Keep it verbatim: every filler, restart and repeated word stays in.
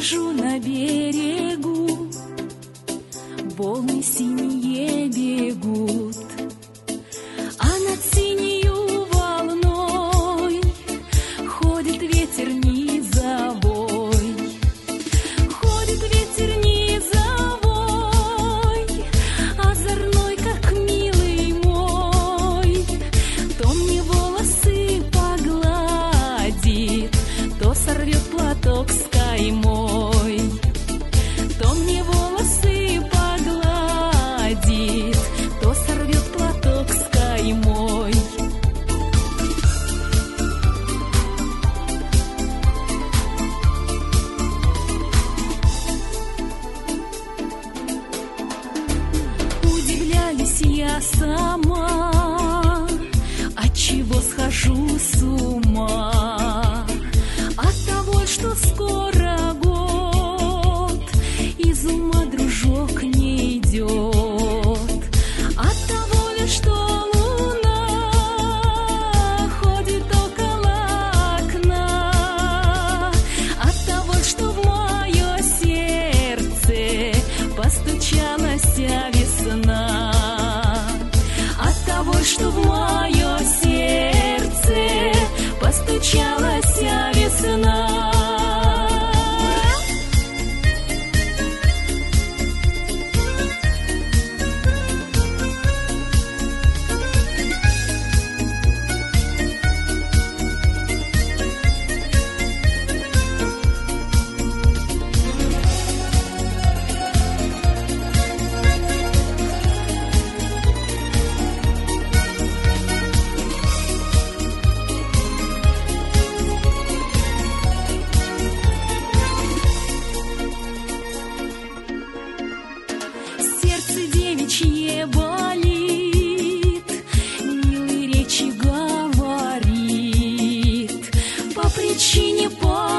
сижу на берегу, волны синие бегут, а над синею волной ходит ветер низовой, ходит ветер низовой, озорной, как милый мой, то мне волосы погладит, то сорвет платок с каймой, то мне волосы погладит, то сорвет платок с каймой. Удивляюсь я сама, отчего схожу с ума, от того, что скоро год, из ума, дружок, не идет, от того лишь, что луна ходит около окна, от того, что в мое сердце постучалась весна, от того, что в мое сердце постучалась весна. Сердце девичье болит, милые речи говорит, по причине по